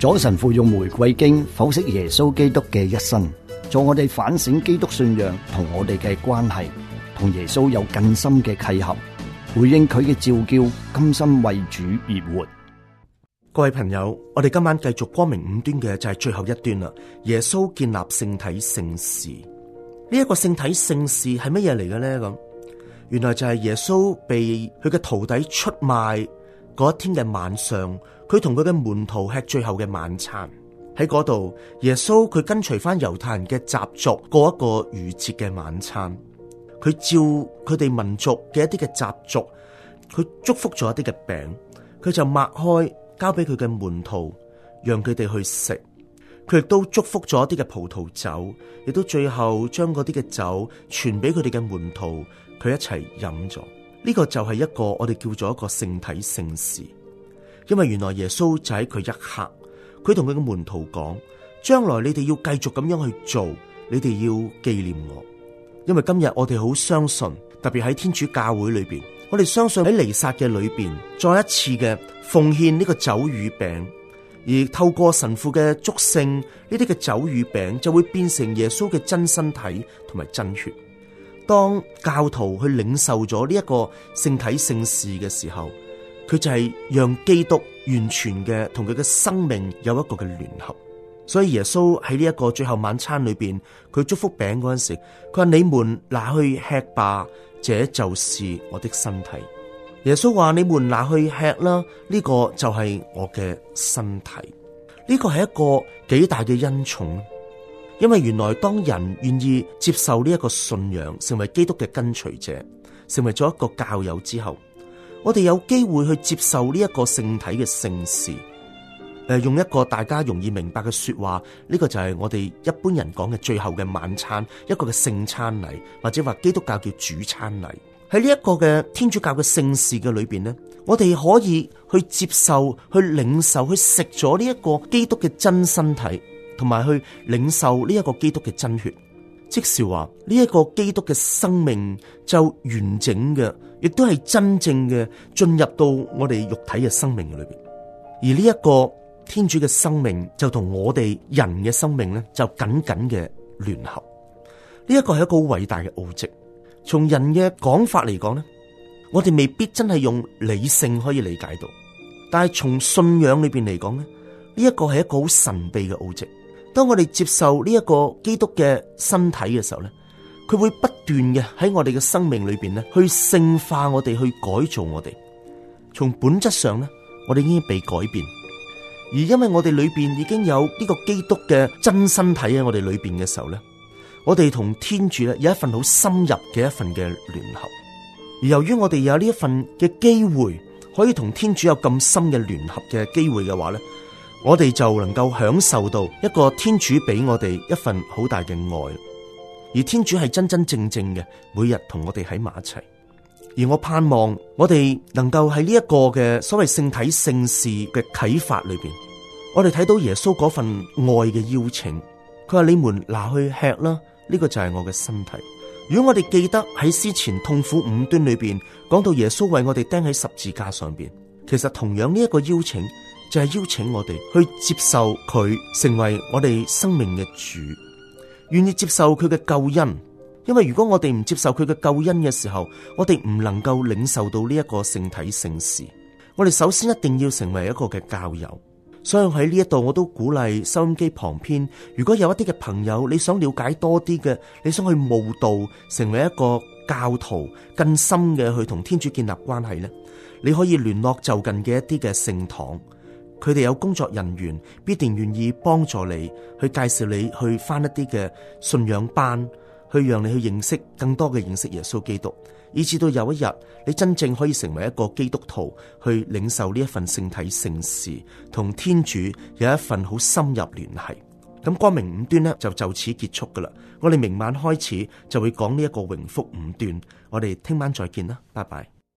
左神父用玫瑰經剖析耶穌基督嘅一生，助我哋反省基督信仰同我哋嘅關係，同耶穌有更深嘅契合，回應佢嘅召叫，甘心為主而活。 各位朋友，我哋今晚繼續光明五端嘅就係最後一端啦。耶穌建立聖體聖事，呢一個聖體聖事係乜嘢嚟嘅呢？咁原來就係耶穌被佢嘅徒弟出賣嗰一天嘅晚上，佢同佢嘅門徒吃最後嘅晚餐。喺嗰度，耶穌佢跟隨翻猶太人嘅習俗過一個逾節嘅晚餐，佢照佢哋民族嘅一啲嘅習俗，佢祝福咗一啲嘅餅，佢就擘開交俾佢嘅門徒，讓佢哋去食。佢亦都祝福咗一啲嘅葡萄酒，亦都最後將嗰啲嘅酒傳俾佢哋嘅門徒，佢一齊飲咗。呢個就係一個我哋叫做一個聖體聖事。因為原來耶穌就喺佢一刻，佢同佢嘅門徒講，將來你哋要繼續咁樣去做，你哋要紀念我。因為今日我哋好相信，特別喺天主教會裏邊，我哋相信喺彌撒嘅裏邊，再一次嘅奉獻呢個酒與餅，而透過神父嘅祝聖，呢啲嘅酒與餅就會變成耶穌嘅真身體同埋真血。當教徒去領受咗呢一個聖體聖事嘅時候，佢就係讓基督完全嘅同佢嘅生命有一個嘅聯合。所以耶穌喺呢一個最後晚餐裏邊，佢祝福餅嗰陣時，佢話：你們拿去吃吧，這就是我的身體。耶穌話：你們拿去吃啦，呢個就係我嘅身體。呢個係一個幾大嘅恩寵，因為原來當人願意接受呢一個信仰，成為基督嘅跟隨者，成為咗一個教友之後，我哋有機會去接受呢一個聖體嘅聖事。用一個大家容易明白嘅說話，呢個就係我哋一般人講嘅最後嘅晚餐，一個嘅聖餐禮，或者話基督教叫主餐禮。喺呢一個嘅天主教嘅聖事嘅裏邊呢，我哋可以去接受、去領受、去食咗呢一個基督嘅真身體，同埋去領受呢一個基督嘅真血。即是話呢一個基督嘅生命就完整嘅，亦都係真正嘅進入到我哋肉體嘅生命裏邊。而呢一個天主嘅生命就同我哋人嘅生命咧就緊緊嘅聯合。呢一個係一個好偉大嘅奧蹟。從人嘅講法嚟講咧，我哋未必真係用理性可以理解到，但係從信仰裏邊嚟講咧，呢一個係一個好神秘嘅奧蹟。當我哋接受呢一個基督嘅身體嘅時候咧，佢會不斷嘅喺我哋嘅生命裏邊咧去聖化我哋，去改造我哋。從本質上咧，我哋已經被改變。而因為我哋裏邊已經有呢個基督嘅真身體喺我哋裏邊嘅時候咧，我哋同天主咧有一份好深入嘅一份嘅聯合。而由於我哋有呢一份嘅機會，可以同天主有咁深嘅聯合嘅機會嘅話咧，我哋就能夠享受到一個天主俾我哋一份好大嘅愛。而天主係真真正正嘅每日同我哋喺埋一齊。而我盼望我哋能夠喺呢一個嘅所謂聖體聖事嘅啟發裏邊，我哋睇到耶穌嗰份愛嘅邀請。佢話：你們拿去吃啦，呢個就係我嘅身體。如果我哋記得喺詩前痛苦五端裏邊講到耶穌為我哋釘喺十字架上邊，其實同樣呢一個邀請就係邀請我哋去接受佢成為我哋生命嘅主，願意接受佢嘅救恩。因為如果我哋唔接受佢嘅救恩嘅時候，我哋唔能夠領受到呢一個聖體聖事。我哋首先一定要成為一個嘅教友。所以喺呢一度我都鼓勵收音機旁邊，如果有一啲嘅朋友你想了解多啲嘅，你想去慕道成為一個教徒，更深嘅去同天主建立關係呢，你可以聯絡就近嘅一啲嘅聖堂，佢哋有工作人員必定願意幫助你，去介紹你去返一啲嘅信仰班，去讓你去認識更多嘅認識耶穌基督，以至到有一日你真正可以成為一個基督徒，去領受呢一份聖體聖事，同天主有一份好深入聯繫。咁光明五端呢就此結束噶啦。我哋明晚開始就會講呢一個榮福五端，我哋聽晚再見啦，拜拜。